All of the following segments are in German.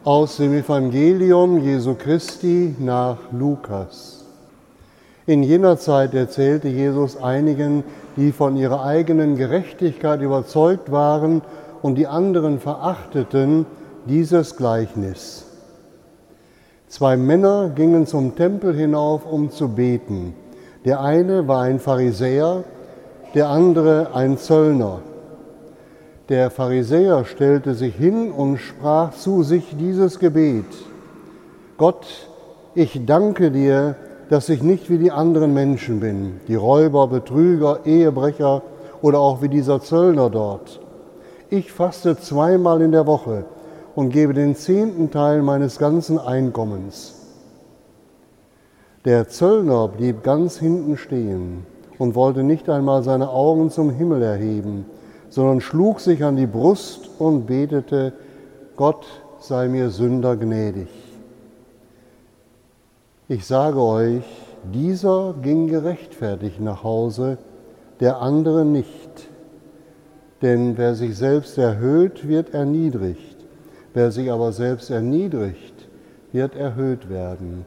Aus dem Evangelium Jesu Christi nach Lukas. In jener Zeit erzählte Jesus einigen, die von ihrer eigenen Gerechtigkeit überzeugt waren und die anderen verachteten, dieses Gleichnis. 2 Männer gingen zum Tempel hinauf, um zu beten. Der eine war ein Pharisäer, der andere ein Zöllner. Der Pharisäer stellte sich hin und sprach zu sich dieses Gebet: Gott, ich danke dir, dass ich nicht wie die anderen Menschen bin, die Räuber, Betrüger, Ehebrecher oder auch wie dieser Zöllner dort. Ich faste 2-mal in der Woche und gebe den 10. Teil meines ganzen Einkommens. Der Zöllner blieb ganz hinten stehen und wollte nicht einmal seine Augen zum Himmel erheben, sondern schlug sich an die Brust und betete: Gott, sei mir Sünder gnädig. Ich sage euch, dieser ging gerechtfertigt nach Hause, der andere nicht. Denn wer sich selbst erhöht, wird erniedrigt. Wer sich aber selbst erniedrigt, wird erhöht werden.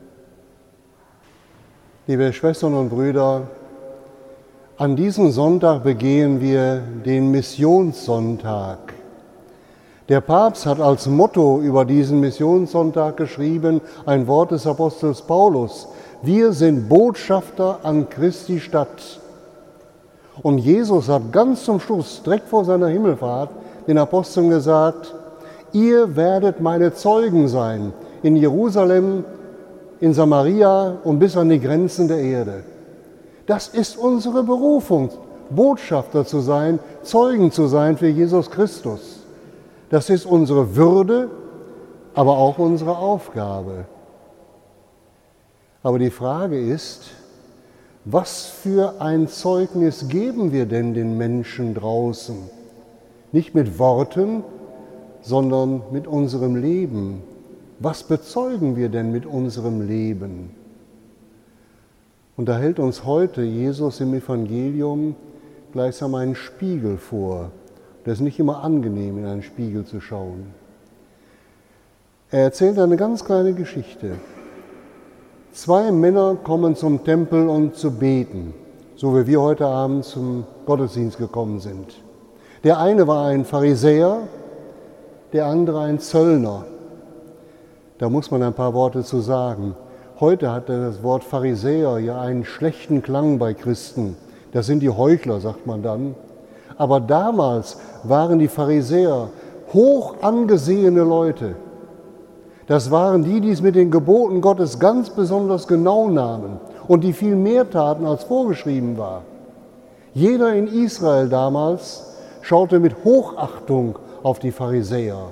Liebe Schwestern und Brüder, an diesem Sonntag begehen wir den Missionssonntag. Der Papst hat als Motto über diesen Missionssonntag geschrieben, ein Wort des Apostels Paulus: Wir sind Botschafter an Christi Stadt. Und Jesus hat ganz zum Schluss, direkt vor seiner Himmelfahrt, den Aposteln gesagt: Ihr werdet meine Zeugen sein in Jerusalem, in Samaria und bis an die Grenzen der Erde. Das ist unsere Berufung, Botschafter zu sein, Zeugen zu sein für Jesus Christus. Das ist unsere Würde, aber auch unsere Aufgabe. Aber die Frage ist, was für ein Zeugnis geben wir denn den Menschen draußen? Nicht mit Worten, sondern mit unserem Leben. Was bezeugen wir denn mit unserem Leben? Und da hält uns heute Jesus im Evangelium gleichsam einen Spiegel vor. Das ist nicht immer angenehm, in einen Spiegel zu schauen. Er erzählt eine ganz kleine Geschichte. 2 Männer kommen zum Tempel, um zu beten, so wie wir heute Abend zum Gottesdienst gekommen sind. Der eine war ein Pharisäer, der andere ein Zöllner. Da muss man ein paar Worte zu sagen. Heute hat das Wort Pharisäer ja einen schlechten Klang bei Christen. Das sind die Heuchler, sagt man dann. Aber damals waren die Pharisäer hoch angesehene Leute. Das waren die, die es mit den Geboten Gottes ganz besonders genau nahmen und die viel mehr taten, als vorgeschrieben war. Jeder in Israel damals schaute mit Hochachtung auf die Pharisäer.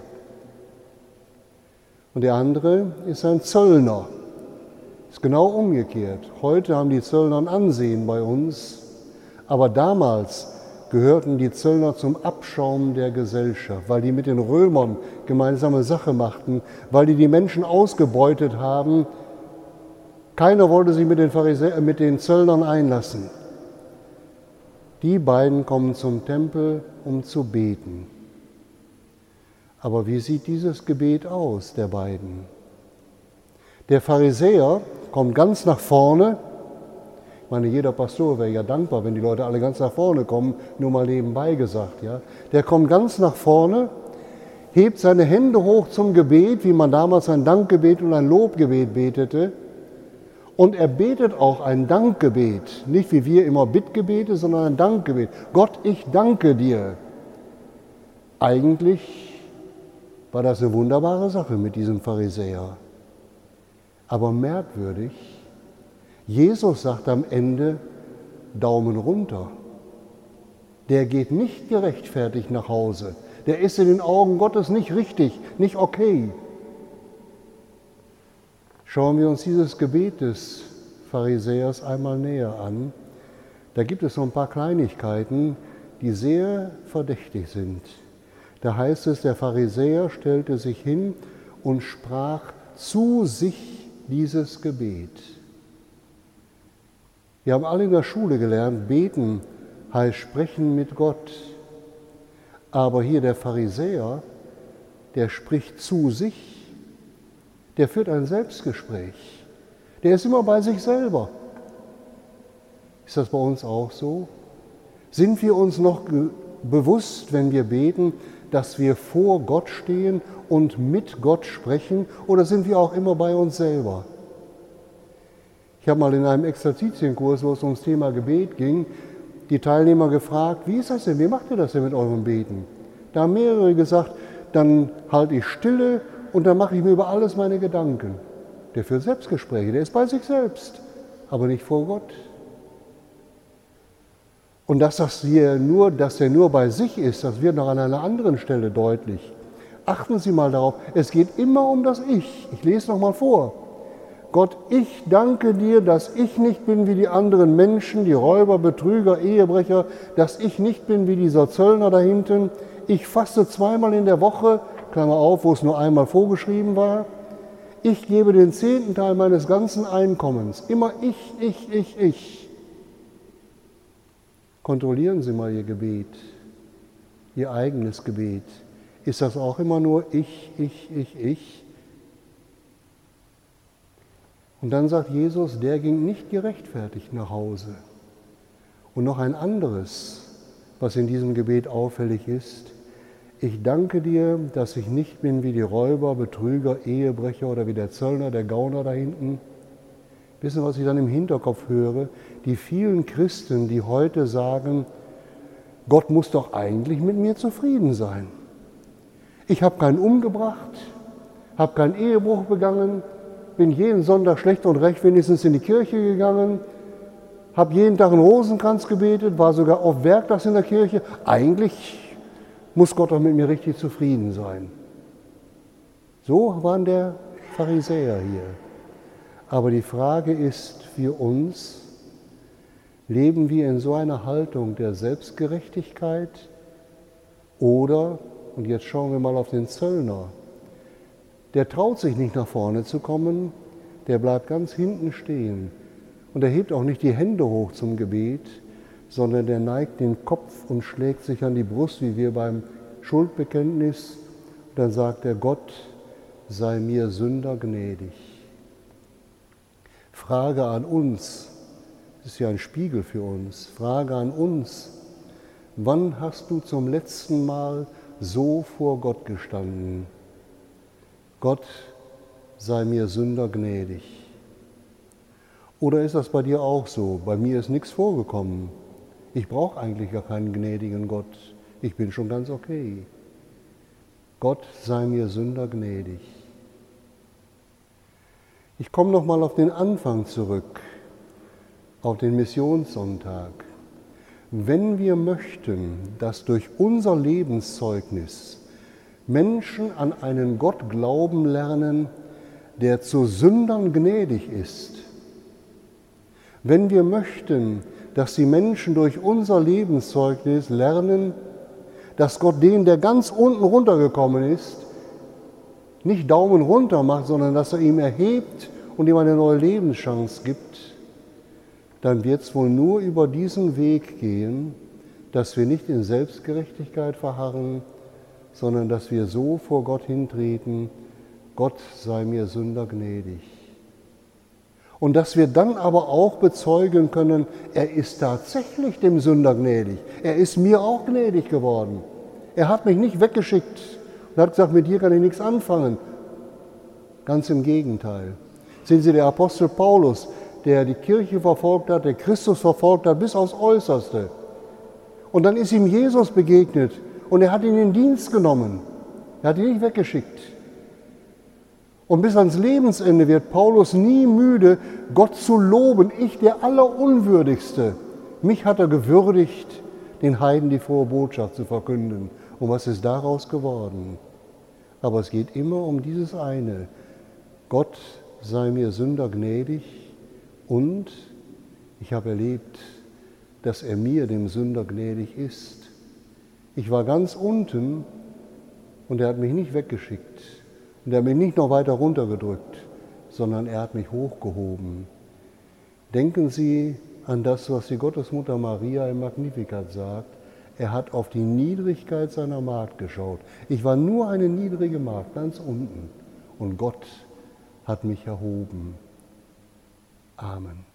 Und der andere ist ein Zöllner. Ist genau umgekehrt. Heute haben die Zöllner ein Ansehen bei uns, aber damals gehörten die Zöllner zum Abschaum der Gesellschaft, weil die mit den Römern gemeinsame Sache machten, weil die Menschen ausgebeutet haben. Keiner wollte sich mit den Zöllnern einlassen. Die beiden kommen zum Tempel, um zu beten. Aber wie sieht dieses Gebet aus, der beiden? Der Pharisäer kommt ganz nach vorne. Ich meine, jeder Pastor wäre ja dankbar, wenn die Leute alle ganz nach vorne kommen, nur mal nebenbei gesagt. Ja. Der kommt ganz nach vorne, hebt seine Hände hoch zum Gebet, wie man damals ein Dankgebet und ein Lobgebet betete. Und er betet auch ein Dankgebet, nicht wie wir immer Bittgebete, sondern ein Dankgebet. Gott, ich danke dir. Eigentlich war das eine wunderbare Sache mit diesem Pharisäer. Aber merkwürdig, Jesus sagt am Ende Daumen runter. Der geht nicht gerechtfertigt nach Hause. Der ist in den Augen Gottes nicht richtig, nicht okay. Schauen wir uns dieses Gebet des Pharisäers einmal näher an. Da gibt es so ein paar Kleinigkeiten, die sehr verdächtig sind. Da heißt es, der Pharisäer stellte sich hin und sprach zu sich dieses Gebet. Wir haben alle in der Schule gelernt, beten heißt sprechen mit Gott. Aber hier der Pharisäer, der spricht zu sich Der führt ein Selbstgespräch. Der ist immer bei sich selber. Ist das bei uns auch so? Sind wir uns noch bewusst, wenn wir beten, dass wir vor Gott stehen und mit Gott sprechen, oder sind wir auch immer bei uns selber? Ich habe mal in einem Exerzitienkurs, wo es ums Thema Gebet ging, die Teilnehmer gefragt, wie ist das denn, wie macht ihr das denn mit eurem Beten? Da haben mehrere gesagt, dann halte ich Stille und dann mache ich mir über alles meine Gedanken. Der führt Selbstgespräche, der ist bei sich selbst, aber nicht vor Gott. Und dass er nur bei sich ist, das wird noch an einer anderen Stelle deutlich. Achten Sie mal darauf, es geht immer um das Ich. Ich lese noch mal vor. Gott, ich danke dir, dass ich nicht bin wie die anderen Menschen, die Räuber, Betrüger, Ehebrecher, dass ich nicht bin wie dieser Zöllner da hinten. Ich faste 2-mal in der Woche, Klammer auf, wo es nur einmal vorgeschrieben war. Ich gebe den 10. Teil meines ganzen Einkommens. Immer ich. Kontrollieren Sie mal Ihr Gebet, Ihr eigenes Gebet. Ist das auch immer nur ich? Und dann sagt Jesus, der ging nicht gerechtfertigt nach Hause. Und noch ein anderes, was in diesem Gebet auffällig ist. Ich danke dir, dass ich nicht bin wie die Räuber, Betrüger, Ehebrecher oder wie der Zöllner, der Gauner da hinten. Wissen Sie, was ich dann im Hinterkopf höre? Die vielen Christen, die heute sagen, Gott muss doch eigentlich mit mir zufrieden sein. Ich habe keinen umgebracht, habe keinen Ehebruch begangen, bin jeden Sonntag schlecht und recht wenigstens in die Kirche gegangen, habe jeden Tag einen Rosenkranz gebetet, war sogar auf Werktags in der Kirche. Eigentlich muss Gott doch mit mir richtig zufrieden sein. So waren der Pharisäer hier. Aber die Frage ist für uns, leben wir in so einer Haltung der Selbstgerechtigkeit oder, und jetzt schauen wir mal auf den Zöllner, der traut sich nicht nach vorne zu kommen, der bleibt ganz hinten stehen und er hebt auch nicht die Hände hoch zum Gebet, sondern der neigt den Kopf und schlägt sich an die Brust, wie wir beim Schuldbekenntnis. Und dann sagt er, Gott, sei mir Sünder gnädig. Frage an uns, das ist ja ein Spiegel für uns, Frage an uns, wann hast du zum letzten Mal so vor Gott gestanden? Gott, sei mir Sünder gnädig. Oder ist das bei dir auch so? Bei mir ist nichts vorgekommen. Ich brauche eigentlich gar keinen gnädigen Gott. Ich bin schon ganz okay. Gott, sei mir Sünder gnädig. Ich komme noch mal auf den Anfang zurück, auf den Missionssonntag. Wenn wir möchten, dass durch unser Lebenszeugnis Menschen an einen Gott glauben lernen, der zu Sündern gnädig ist, wenn wir möchten, dass die Menschen durch unser Lebenszeugnis lernen, dass Gott den, der ganz unten runtergekommen ist, nicht Daumen runter macht, sondern dass er ihm erhebt und ihm eine neue Lebenschance gibt, dann wird es wohl nur über diesen Weg gehen, dass wir nicht in Selbstgerechtigkeit verharren, sondern dass wir so vor Gott hintreten, Gott sei mir Sünder gnädig. Und dass wir dann aber auch bezeugen können, er ist tatsächlich dem Sünder gnädig. Er ist mir auch gnädig geworden. Er hat mich nicht weggeschickt und hat gesagt, mit dir kann ich nichts anfangen. Ganz im Gegenteil. Sehen Sie, der Apostel Paulus, der die Kirche verfolgt hat, der Christus verfolgt hat, bis aufs Äußerste. Und dann ist ihm Jesus begegnet und er hat ihn in Dienst genommen. Er hat ihn nicht weggeschickt. Und bis ans Lebensende wird Paulus nie müde, Gott zu loben. Ich, der Allerunwürdigste. Mich hat er gewürdigt, den Heiden die frohe Botschaft zu verkünden. Und was ist daraus geworden? Aber es geht immer um dieses eine. Gott sei mir Sünder gnädig und ich habe erlebt, dass er mir, dem Sünder, gnädig ist. Ich war ganz unten und er hat mich nicht weggeschickt. Und er hat mich nicht noch weiter runtergedrückt, sondern er hat mich hochgehoben. Denken Sie an das, was die Gottesmutter Maria im Magnificat sagt. Er hat auf die Niedrigkeit seiner Magd geschaut. Ich war nur eine niedrige Magd, ganz unten. Und Gott hat mich erhoben. Amen.